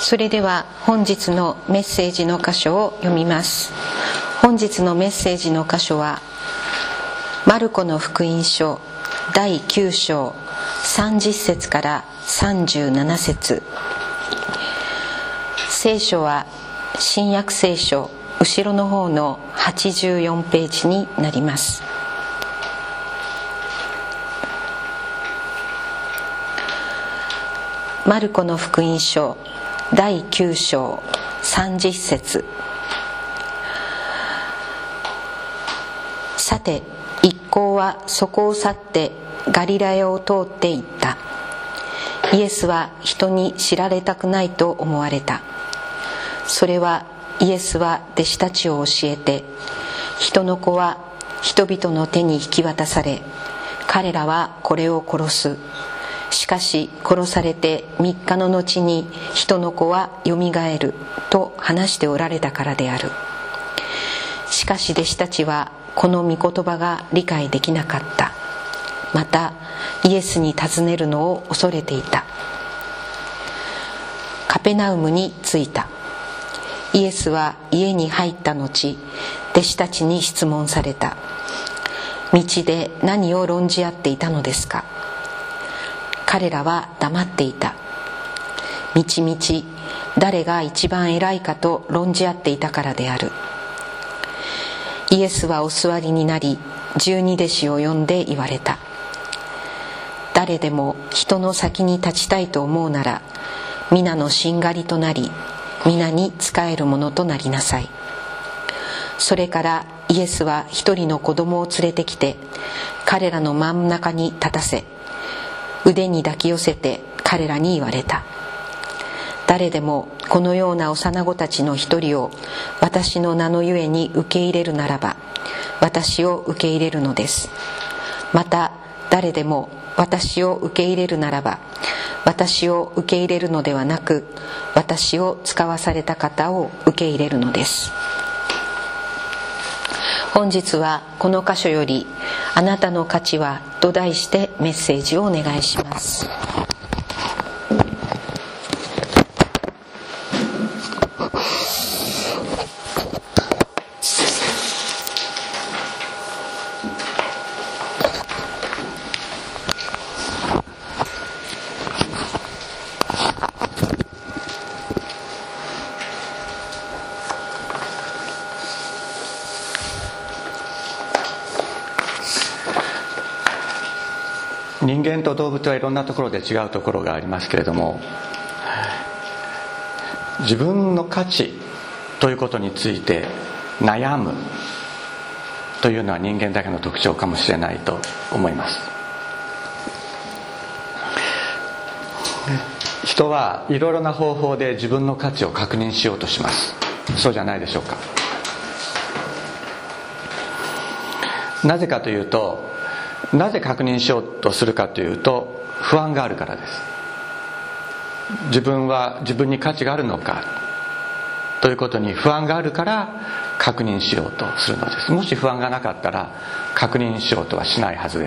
それでは本日のメッセージの箇所を読みます。本日のメッセージの箇所はマルコの福音書第9章30節から37節。聖書は新約聖書後ろの方の84ページになります。マルコの福音書第9章30節。さて一行はそこを去ってガリラヤを通って行った。イエスは人に知られたくないと思われた。それはイエスは弟子たちを教えて、人の子は人々の手に引き渡され、彼らはこれを殺す。しかし殺されて3日の後に人の子はよみがえると話しておられたからである。しかし弟子たちはこの御言葉が理解できなかった。またイエスに尋ねるのを恐れていた。カペナウムに着いた。イエスは家に入った後、弟子たちに質問された。道で何を論じ合っていたのですか。彼らは黙っていた。みちみち誰が一番偉いかと論じ合っていたからである。イエスはお座りになり、12弟子を呼んで言われた。誰でも人の先に立ちたいと思うなら、皆のしんがりとなり、皆に仕えるものとなりなさい。それからイエスは一人の子供を連れてきて、彼らの真ん中に立たせ、腕に抱き寄せて彼らに言われた。誰でもこのような幼子たちの一人を私の名のゆえに受け入れるならば、私を受け入れるのです。また誰でも私を受け入れるならば、私を受け入れるのではなく、私を使わされた方を受け入れるのです。本日はこの箇所より、あなたの価値はと題してメッセージをお願いします。 人間と動物はいろんなところで違うところがありますけれども、自分の価値ということについて悩むというのは人間だけの特徴かもしれないと思います。人はいろいろな方法で自分の価値を確認しようとします。そうじゃないでしょうか。なぜかというと、なぜ確認しようとするかというと、不安があるからです。自分は自分に価値があるのかということに不安があるから確認しようとするのです。もし不安がなかったら確認しようとはしないはずです。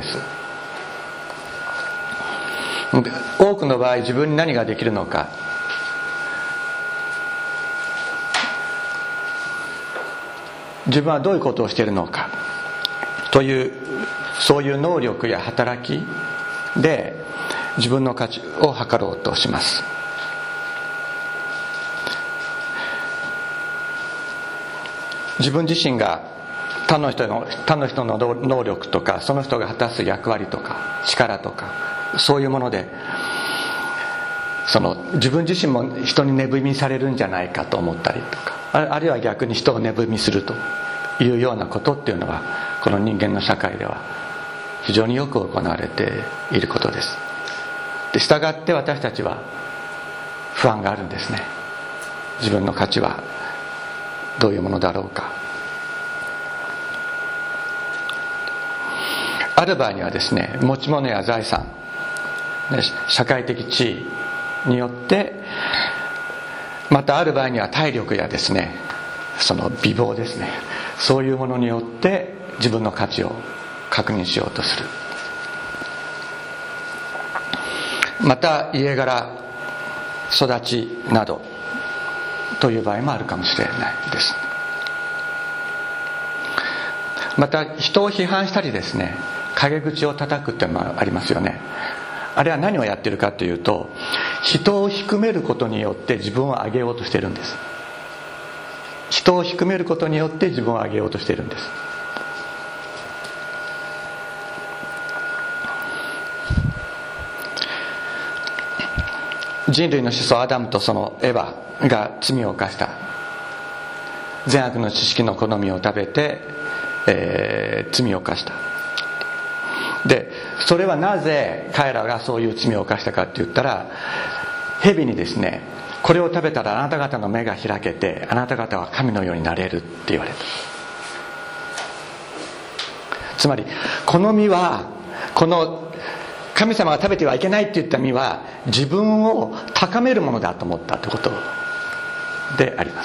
多くの場合、自分に何ができるのか、自分はどういうことをしているのかという、そういう能力や働きで自分の価値を測ろうとします。自分自身が他の人の能力とか、その人が果たす役割とか力とか、そういうもので自分自身も人に値踏みされるんじゃないかと思ったりとか、あるいは逆に人を値踏みするというようなことっていうのは、この人間の社会では非常によく行われていることです。で、従って私たちは不安があるんですね。自分の価値はどういうものだろうか。ある場合にはですね、持ち物や財産、社会的地位によって、またある場合には体力やですね、その美貌ですね、そういうものによって自分の価値を確認しようとする。また家柄、育ちなどという場合もあるかもしれないです。また人を批判したりですね、陰口を叩くっていうのもありますよね。あれは何をやってるかというと、人を低めることによって自分を上げようとしているんです。人を低めることによって自分を上げようとしているんです。人類の始祖アダムとそのエヴァが罪を犯した。善悪の知識の好みを食べて、罪を犯した。でそれはなぜ彼らがそういう罪を犯したかって言ったら、蛇にですね、これを食べたらあなた方の目が開けてあなた方は神のようになれるって言われた。つまりこの実は、この神様が食べてはいけないって言った実は自分を高めるものだと思ったということであります。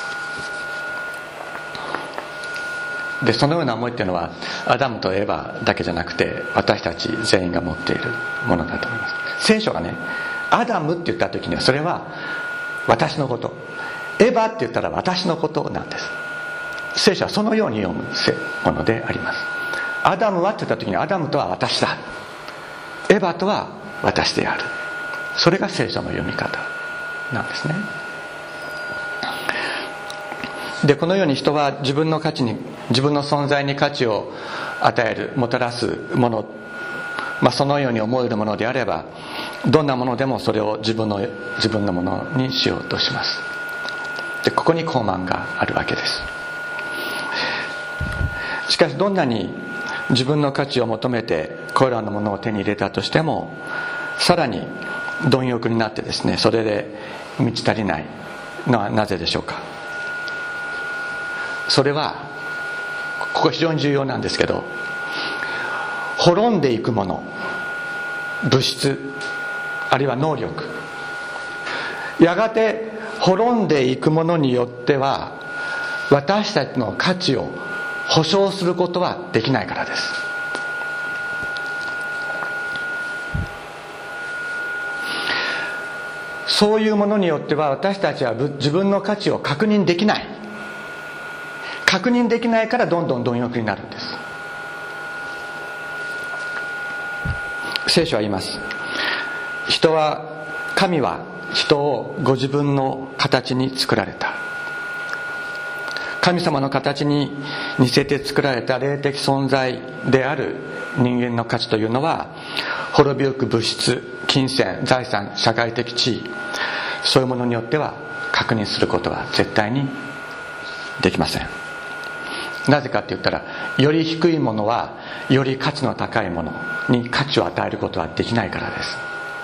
でそのような思いっていうのはアダムとエヴァだけじゃなくて私たち全員が持っているものだと思います。聖書がね、アダムって言った時にはそれは私のこと、エヴァって言ったら私のことなんです。聖書はそのように読むものであります。アダムはって言った時にアダムとは私だ、エヴァとは私である。それが聖書の読み方なんですね。でこのように人は自分の価値に、自分の存在に価値を与える、もたらすもの、そのように思えるものであればどんなものでもそれを自分のものにしようとします。でここに傲慢があるわけです。しかしどんなに自分の価値を求めてこれらのものを手に入れたとしても、さらに貪欲になってですね、それで満ち足りないのはなぜでしょうか。それはここ非常に重要なんですけど、滅んでいくもの、物質あるいは能力、やがて滅んでいくものによっては私たちの価値を保証することはできないからです。そういうものによっては私たちは自分の価値を確認できない。確認できないからどんどん貪欲になるんです。聖書は言います。神は人をご自分の形に作られた。神様の形に似せて作られた霊的存在である人間の価値というのは、滅びゆく物質、金銭、財産、社会的地位、そういうものによっては確認することは絶対にできません。なぜかって言ったら、より低いものはより価値の高いものに価値を与えることはできないからです。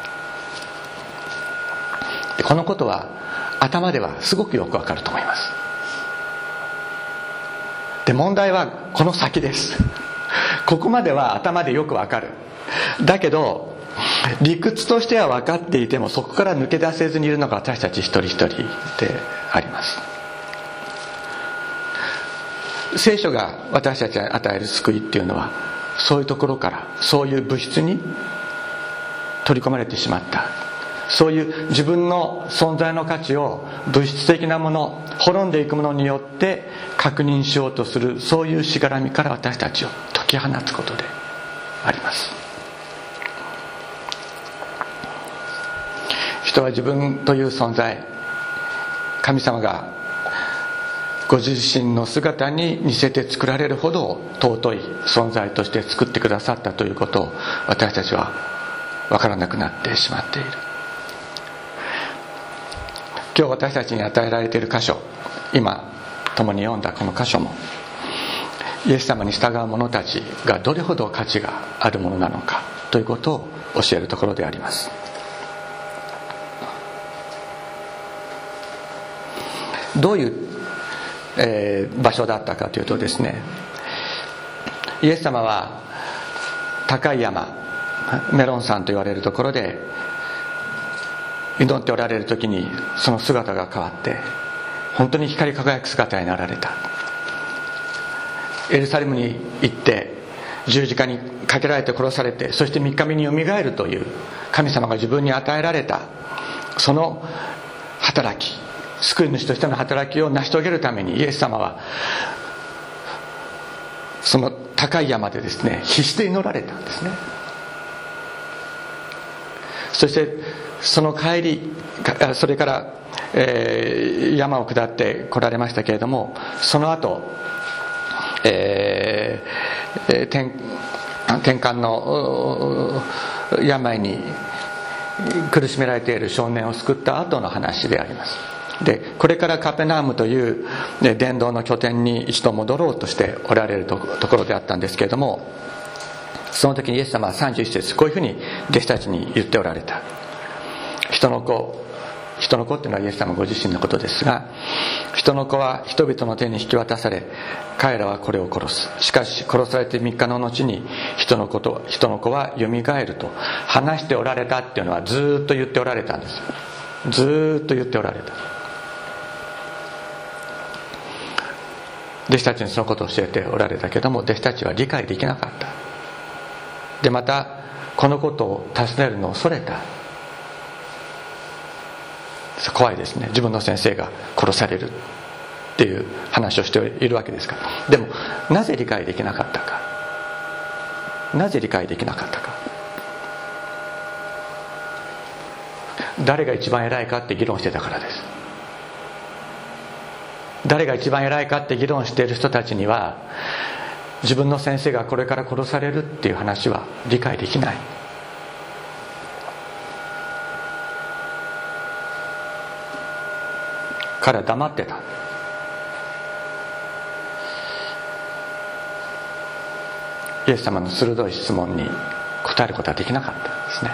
でこのことは頭ではすごくよくわかると思います。で問題はこの先です。ここまでは頭でよくわかる。だけど理屈としては分かっていても、そこから抜け出せずにいるのが私たち一人一人であります。聖書が私たちに与える救いっていうのは、そういうところから、そういう物質に取り込まれてしまった、そういう自分の存在の価値を物質的なもの、滅んでいくものによって確認しようとする、そういうしがらみから私たちを解き放つことであります。人は自分という存在、神様がご自身の姿に似せて作られるほど尊い存在として作ってくださったということを私たちは分からなくなってしまっている。今日私たちに与えられている箇所、今共に読んだこの箇所も、イエス様に従う者たちがどれほど価値があるものなのかということを教えるところであります。どういう場所だったかというとですね、イエス様は高い山、メロン山と言われるところで祈っておられる時に、その姿が変わって本当に光り輝く姿になられた。エルサレムに行って十字架にかけられて殺されて、そして3日目によみがえるという神様が自分に与えられたその働き、 救い主としての働きを成し遂げるためにイエス様はその高い山でですね、必死で祈られたんですね。そしてその帰り、それから、山を下って来られましたけれども、その後、転換の病に苦しめられている少年を救った後の話であります。でこれからカペナウムという伝道の拠点に一度戻ろうとしておられるところであったんですけれども、その時にイエス様は31節、こういうふうに弟子たちに言っておられた。人の子っていうのはイエス様ご自身のことですが、人の子は人々の手に引き渡され、彼らはこれを殺す。しかし殺されて3日の後に人の子はよみがえると話しておられたっていうのはずっと言っておられたんです。ずっと言っておられた。弟子たちにそのことを教えておられたけども、弟子たちは理解できなかった。でまたこのことを尋ねるのを恐れた。怖いですね。自分の先生が殺されるっていう話をしているわけですから。でもなぜ理解できなかったか、なぜ理解できなかったか、誰が一番偉いかって議論してたからです。誰が一番偉いかって議論している人たちには、自分の先生がこれから殺されるっていう話は理解できない。彼は黙ってた。イエス様の鋭い質問に答えることはできなかったんですね。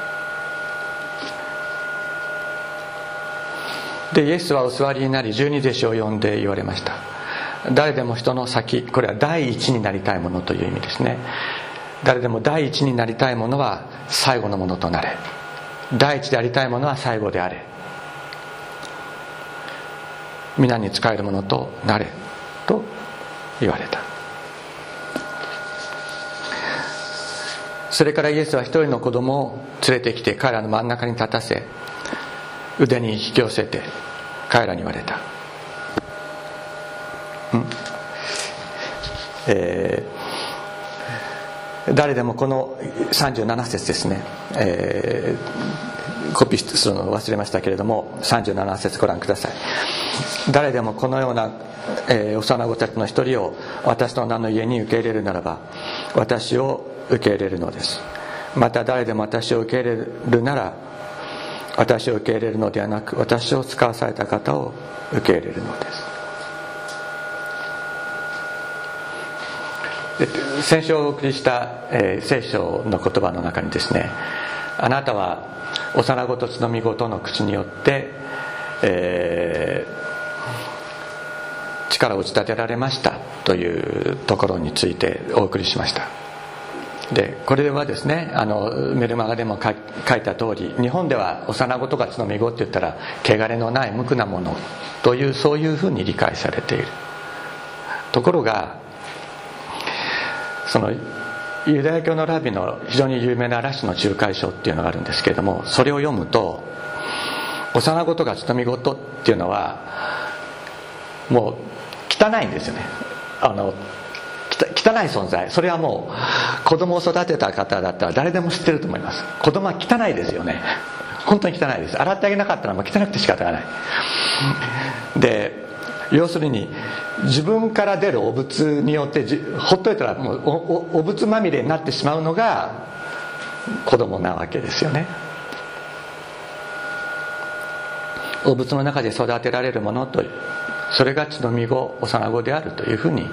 でイエスはお座りになり、12弟子を呼んで言われました。誰でも人の先、これは第一になりたいものという意味ですね。誰でも第一になりたいものは最後のものとなれ、第一でありたいものは最後であれ、皆に仕えるものとなれと言われた。それからイエスは一人の子供を連れてきて彼らの真ん中に立たせ、腕に引き寄せて彼らに言われた。誰でも、この37節ですね、コピーするのを忘れましたけれども、37節ご覧ください。誰でもこのような、幼子たちの一人を私の名の家に受け入れるならば、私を受け入れるのです。また誰でも私を受け入れるなら、私を受け入れるのではなく、私を使わされた方を受け入れるのです。先週お送りした、聖書の言葉の中にですね、あなたは幼子とつのみ子との口によって、力を打ち立てられましたというところについてお送りしました。でこれはですね、メルマガでも書いた通り、日本では幼子とかつのみ子って言ったら汚れのない無垢なものという、そういうふうに理解されている。ところがそのユダヤ教のラビの非常に有名なラシの仲介書っていうのがあるんですけれども、それを読むと、幼子とかつのみ子っていうのはもう汚いんですよね。汚い存在。それはもう子供を育てた方だったら誰でも知ってると思います。子供は汚いですよね。本当に汚いです。洗ってあげなかったらもう汚くて仕方がない。で要するに自分から出る汚物によってほっといたらもう汚物まみれになってしまうのが子供なわけですよね。汚物の中で育てられるものという、それがつのみ子、幼子であるというふうに、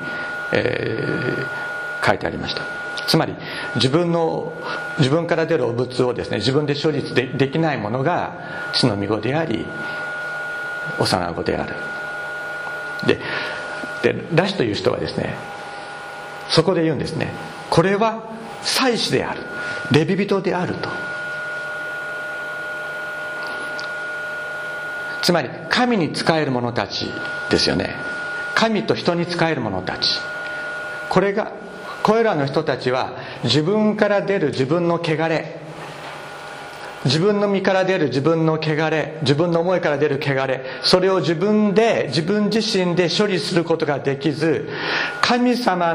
書いてありました。つまり自分から出る汚物をですね、自分で処理できないものがつのみ子であり幼子である。でラシという人はですね、そこで言うんですね、これは祭司である、レビ人であると。つまり神に仕える者たちですよね。神と人に仕える者たち、これらの人たちは自分から出る自分の汚れ、 自分の身から出る自分の汚れ、自分の思いから出る汚れ、それを自分自身で処理することができず、神様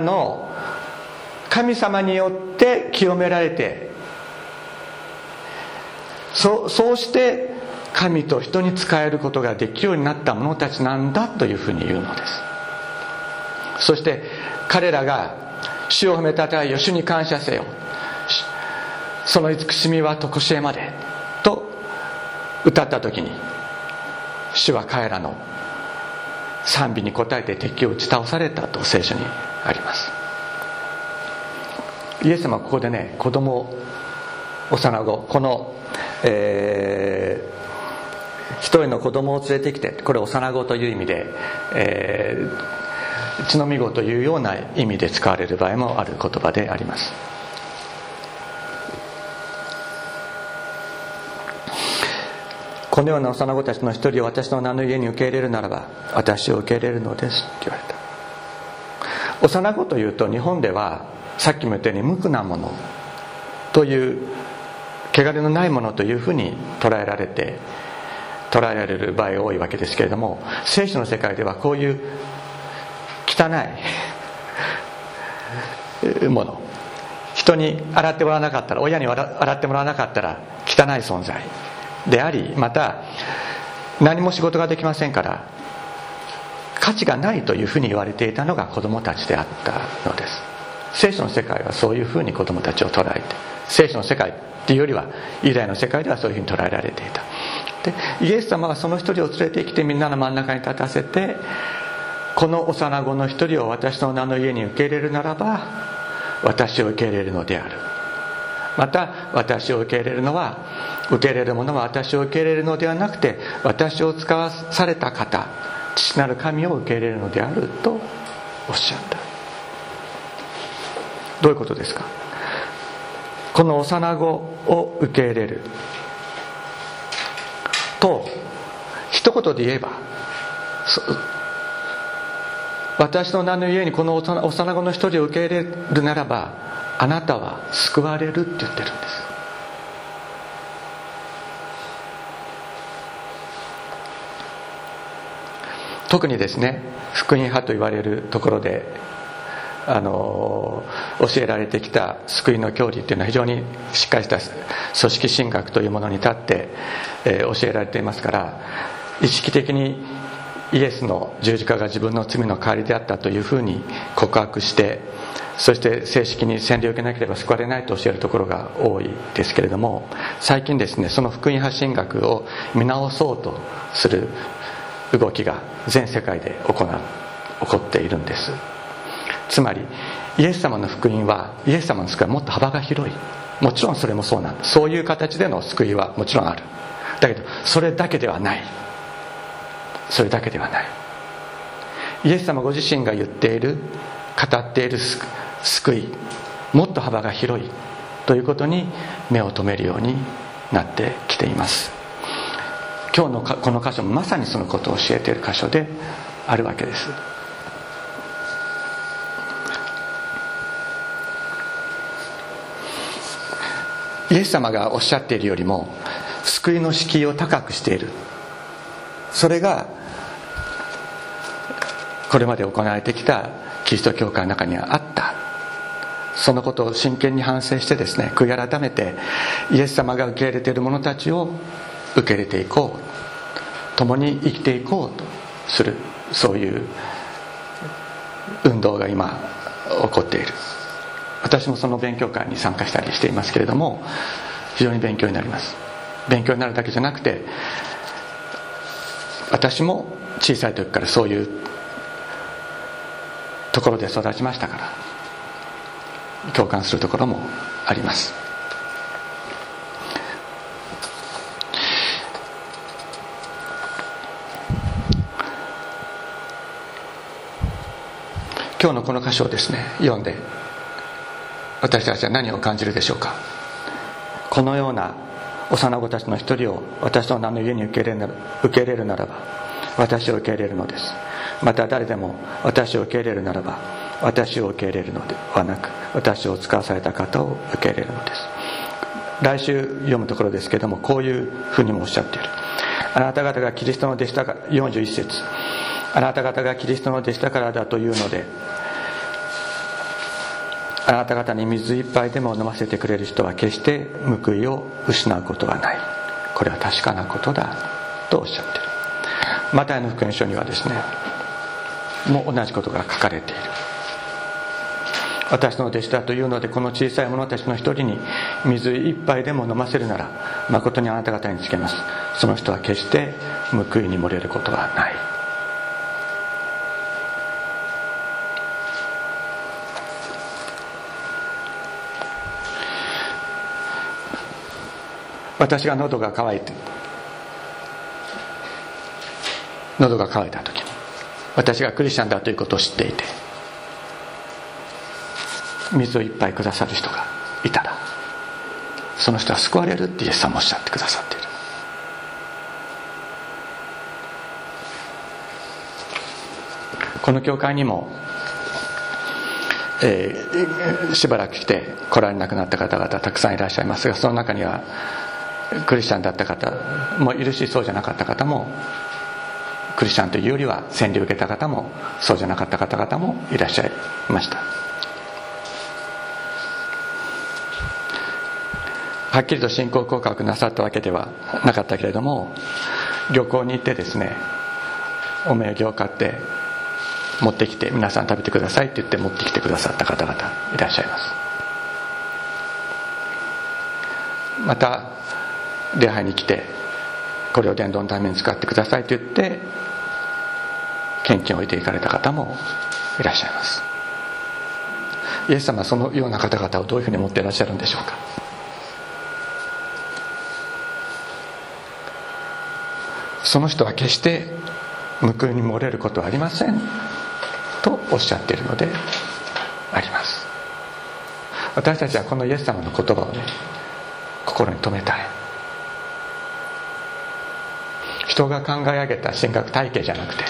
によって清められて、そうして神と人に仕えることができるようになった者たちなんだというふうに言うのです。そして彼らが主を褒めたたえよ、主に感謝せよ、その慈しみは常しえまでと歌った時に、主は彼らの賛美に応えて敵を打ち倒されたと聖書にあります。イエス様はここでね、子供、幼子、この、一人の子供を連れてきて、これ幼子という意味で、血のみ子というような意味で使われる場合もある言葉であります。このような幼子たちの一人を私の名の家に受け入れるならば、私を受け入れるのですって言われた。幼子というと、日本ではさっきも言ったように無垢なものという、汚れのないものというふうに捉えられる場合が多いわけですけれども、聖書の世界ではこういう汚いもの、人に洗ってもらわなかったら、親に洗ってもらわなかったら汚い存在であり、また何も仕事ができませんから価値がないというふうに言われていたのが子供たちであったのです。聖書の世界はそういうふうに子供たちを捉えて、聖書の世界っていうよりはユダヤの世界ではそういうふうに捉えられていた。でイエス様はその一人を連れてきて、みんなの真ん中に立たせて、この幼子の一人を私の名の家に受け入れるならば私を受け入れるのである。また私を受け入れるのは、受け入れる者は私を受け入れるのではなくて、私を使わされた方、父なる神を受け入れるのであるとおっしゃった。どういうことですか。この幼子を受け入れると、一言で言えば、私の名の家にこの幼子の一人を受け入れるならば、あなたは救われるって言ってるんです。特にですね、福音派と言われるところで教えられてきた救いの教理というのは非常にしっかりした組織神学というものに立って、教えられていますから、意識的にイエスの十字架が自分の罪の代わりであったというふうに告白して、そして正式に洗礼を受けなければ救われないと教えるところが多いですけれども、最近ですね、その福音派神学を見直そうとする動きが全世界で起こっているんです。つまりイエス様の福音は、イエス様の救いはもっと幅が広い。もちろんそれもそうなんです。そういう形での救いはもちろんある。だけどそれだけではない。それだけではない。イエス様ご自身が言っている、語っている救い、もっと幅が広いということに目を留めるようになってきています。今日のこの箇所もまさにそのことを教えている箇所であるわけです。イエス様がおっしゃっているよりも救いの敷居を高くしている。それがこれまで行われてきたキリスト教会の中にはあった。そのことを真剣に反省してですね、悔い改めてイエス様が受け入れている者たちを受け入れていこう、共に生きていこうとする、そういう運動が今起こっている。私もその勉強会に参加したりしていますけれども、非常に勉強になります。勉強になるだけじゃなくて、私も小さい時からそういうところで育ちましたから、共感するところもあります。今日のこの箇所をですね、読んで私たちは何を感じるでしょうか。このような幼子たちの一人を私の名の家に受け入れるならば私を受け入れるのです。また誰でも私を受け入れるならば私を受け入れるのではなく、私を使わされた方を受け入れるのです。 来週読むところですけれども、こういうふうにもおっしゃっている。あなた方がキリストの弟子だから、41節、あなた方がキリストの弟子だからだというので、あなた方に水一杯でも飲ませてくれる人は決して報いを失うことはない。これは確かなことだとおっしゃっている。マタイの福音書にはですね、もう同じことが書かれている。私の弟子だというので、この小さい者たちの一人に水一杯でも飲ませるなら、誠にあなた方に告げます。その人は決して報いに漏れることはない。私が喉が渇いた時に、私がクリスチャンだということを知っていて、水を一杯くださる人がいたら、その人は救われるってイエス様もおっしゃってくださっている。この教会にも、しばらく来て来られなくなった方々たくさんいらっしゃいますが、その中にはクリスチャンだった方もいるし、そうじゃなかった方も、クリスチャンというよりは洗礼を受けた方もそうじゃなかった方々もいらっしゃいました。はっきりと信仰告白なさったわけではなかったけれども、旅行に行ってですね、お土産を買って持ってきて、皆さん食べてくださいって言って持ってきてくださった方々いらっしゃいます。また礼拝に来て、これを伝道のために使ってくださいと言って献金を置いていかれた方もいらっしゃいます。イエス様はそのような方々をどういうふうに思っていらっしゃるんでしょうか。その人は決して報いに漏れることはありませんとおっしゃっているのであります。私たちはこのイエス様の言葉をね、心に留めたい。人が考え上げた神学体系じゃなくて、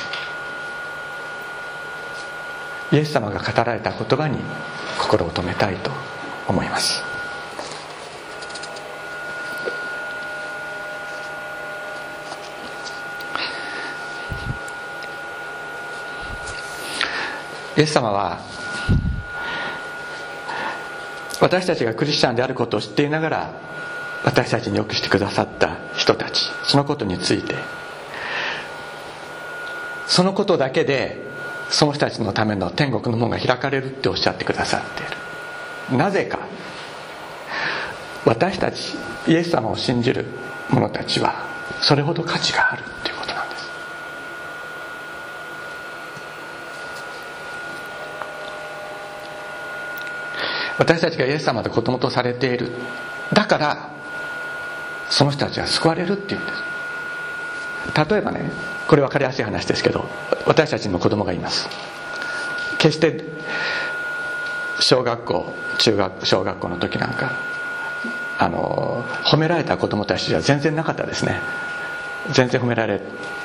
イエス様が語られた言葉に心を留めたいと思います。イエス様は私たちがクリスチャンであることを知っていながら、私たちによくしてくださった人たち、そのことについて、そのことだけでその人たちのための天国の門が開かれるっておっしゃってくださっている。なぜか、私たちイエス様を信じる者たちはそれほど価値があるということなんです。私たちがイエス様で子供とされている。だからその人たちは救われるっていうんです。例えばね、これ分かりやすい話ですけど、私たちの子供がいます。決して小学校、中学、小学校の時なんか褒められた子供たちは全然なかったですね。全然褒められ、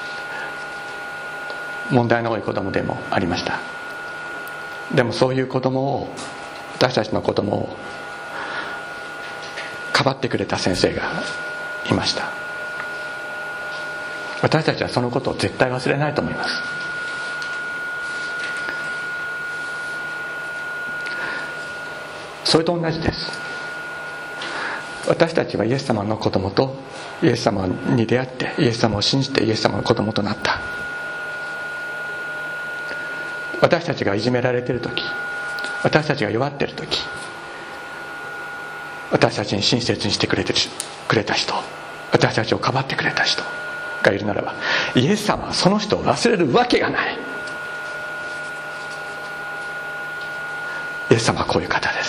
問題の多い子供でもありました。でもそういう子供を、私たちの子供をかばってくれた先生がいました。私たちはそのことを絶対忘れないと思います。それと同じです。私たちはイエス様の子供とイエス様に出会って、イエス様を信じてイエス様の子供となった。私たちがいじめられている時、私たちが弱っている時、私たちに親切にしてくれた人、私たちをかばってくれた人がいるならば、イエス様はその人を忘れるわけがない。イエス様はこういう方です。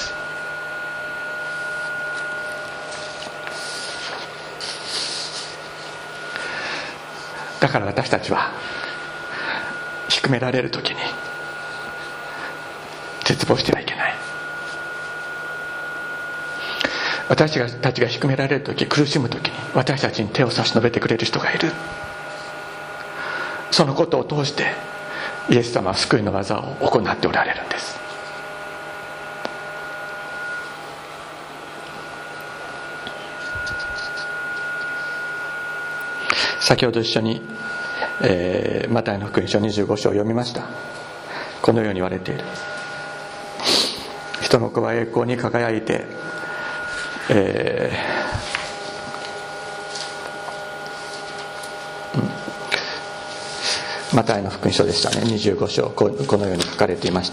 だから私たちは低められる時に絶望してはいけない。私たちが低められる時、苦しむ時に私たちに手を差し伸べてくれる人がいる。そのことを通してイエス様は救いの技を行っておられるんです。 先ほど一緒に、マタイの福音書25章を読みました。このように言われている。人の子は栄光に輝いて、マタイの福音書でしたね、25章、このように書かれていました。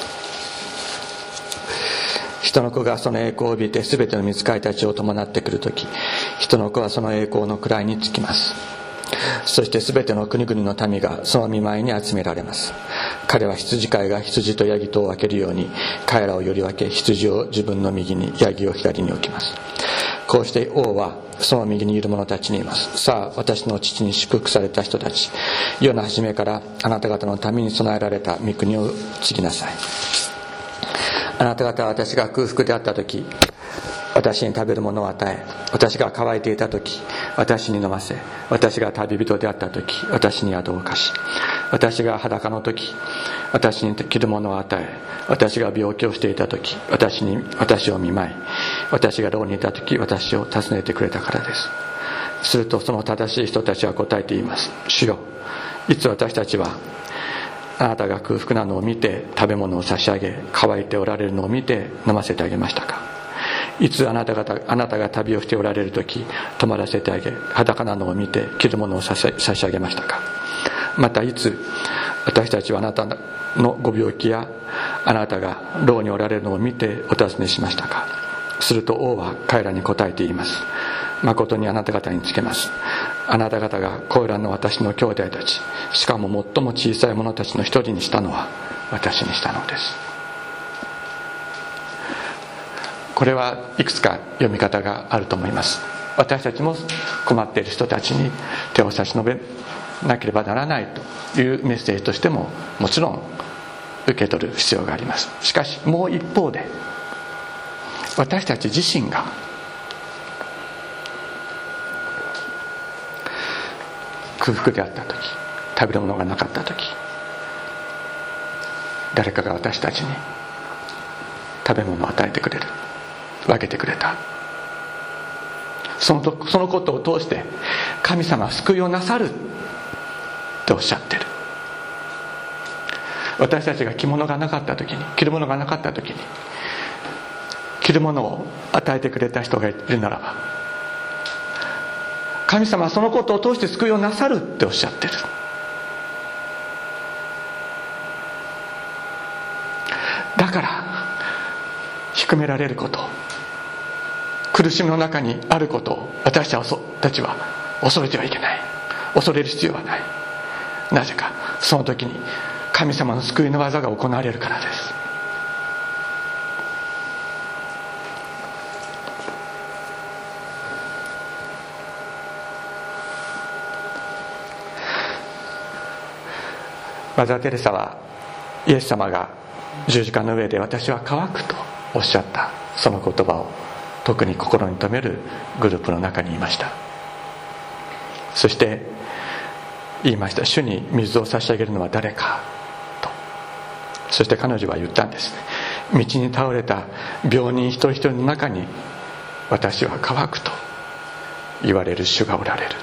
人の子がその栄光を帯びて全ての御使いたちを伴ってくるとき、人の子はその栄光の位につきます。そして全ての国々の民がその御前に集められます。彼は羊飼いが羊とヤギとを分けるように、彼らをより分け、羊を自分の右に、ヤギを左に置きます。こうして王はその右にいる者たちに言います。さあ、私の父に祝福された人たち、世の初めからあなた方のために備えられた御国を継ぎなさい。あなた方は私が空腹であった時、私に食べるものを与え、私が乾いていた時、私に飲ませ、私が旅人であった時、私に宿を貸し、私が裸の時、私に着るものを与え、私が病気をしていた時、私を見舞い、私が牢にいた時、私を訪ねてくれたからです。するとその正しい人たちは答えて言います。主よ、いつ私たちはあなたが空腹なのを見て食べ物を差し上げ、乾いておられるのを見て飲ませてあげましたか。いつあなたが旅をしておられる時、泊まらせてあげ、裸なのを見て着るものを差し上げましたか。またいつ私たちはあなたのご病気やあなたが牢におられるのを見てお尋ねしましたか。すると王は彼らに答えて言います。誠にあなた方につけます。あなた方がこれらの私の兄弟たち、しかも最も小さい者たちの一人にしたのは私にしたのです。これはいくつか読み方があると思います。私たちも困っている人たちに手を差し伸べなければならないというメッセージとしてももちろん受け取る必要があります。しかしもう一方で、私たち自身が空腹であった時、食べるものがなかった時、誰かが私たちに食べ物を与えてくれる、分けてくれた。そのことを通して神様は救いをなさるっておっしゃってる。私たちが着物がなかった時に、着るものがなかった時に着るものを与えてくれた人がいるならば、神様はそのことを通して救いをなさるっておっしゃってる。だから低められること、苦しみの中にあることを私たちは恐れてはいけない。恐れる必要はない。なぜか、その時に神様の救いの技が行われるからです。マザー・テレサはイエス様が十字架の上で私は乾くとおっしゃったその言葉を特に心に留めるグループの中にいました。そして言いました。主に水を差し上げるのは誰かと。そして彼女は言ったんです。道に倒れた病人一人一人の中に私は乾くと言われる主がおられる。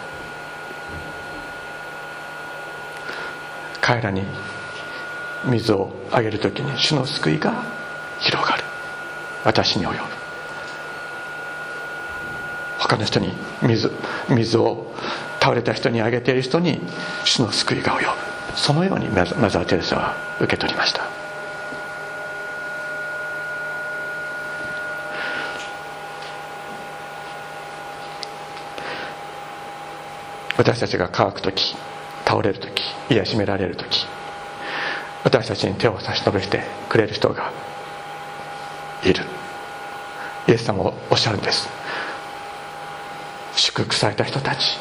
彼らに水をあげるときに主の救いが広がる。私に及ぶ。他の人に水を倒れた人にあげている人に主の救いが及ぶ。そのようにマザー・テレサは受け取りました。私たちが乾くとき、倒れるとき、癒しめられるとき、私たちに手を差し伸べてくれる人がいる。イエス様もおっしゃるんです。祝福された人たち、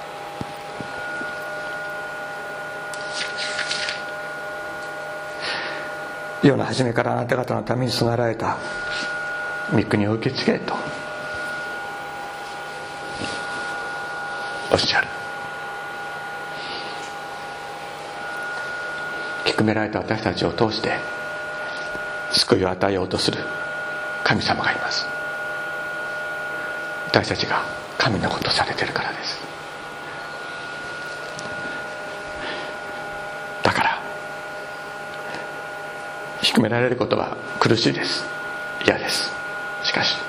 世の初めからあなた方のために備えられた御国を受け継げとおっしゃる。低められた私たちを通して救いを与えようとする神様がいます。私たちが神のことされているからです。 低められることは苦しいです、嫌です。しかし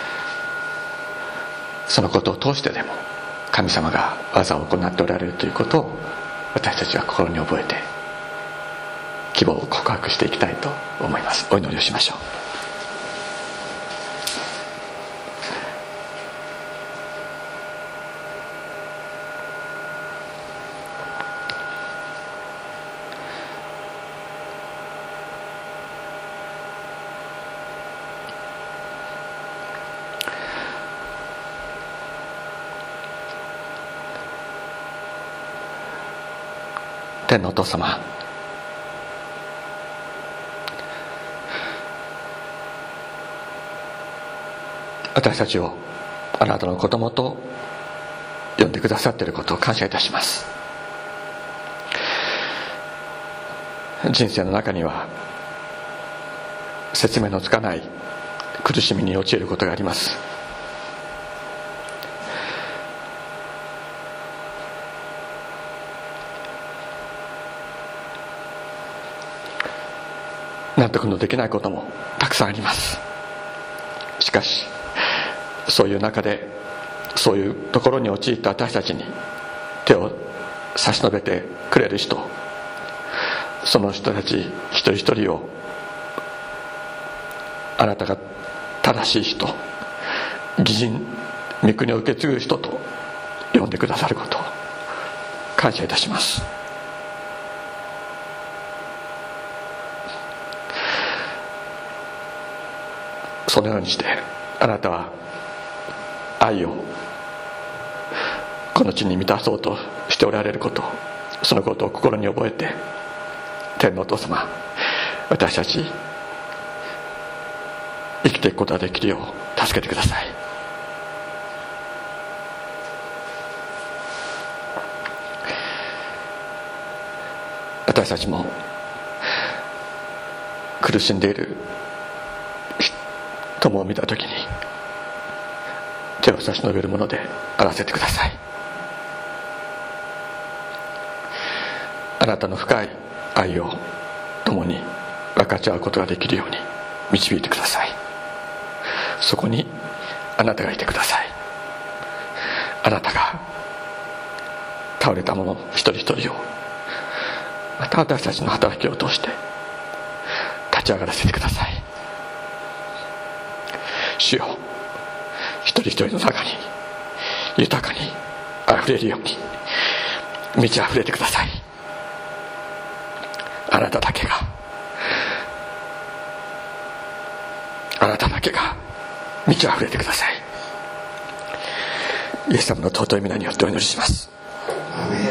そのことを通してでも神様が技を行っておられるということを私たちは心に覚えて希望を告白していきたいと思います。お祈りをしましょう。天のお父様、私たちをあなたの子供と呼んでくださっていることを感謝いたします。人生の中には説明のつかない苦しみに陥ることがあります。納得のできないこともたくさんあります。しかしそういう中で、そういうところに陥った私たちに手を差し伸べてくれる人、その人たち一人一人をあなたが正しい人、義人、御国を受け継ぐ人と呼んでくださることを感謝いたします。そのようにしてあなたは愛をこの地に満たそうとしておられること、そのことを心に覚えて、天のお父様、私たち生きていくことができるよう助けてください。私たちも苦しんでいる友を見たときに手を差し伸べるものであらせてください。あなたの深い愛を共に分かち合うことができるように導いてください。そこにあなたがいてください。あなたが倒れた者一人一人を、また私たちの働きを通して立ち上がらせてください。主よ、一人一人の中に豊かにあふれるように満ちあふれてください。あなただけが満ちあふれてください。イエス様の尊い皆によってお祈りします。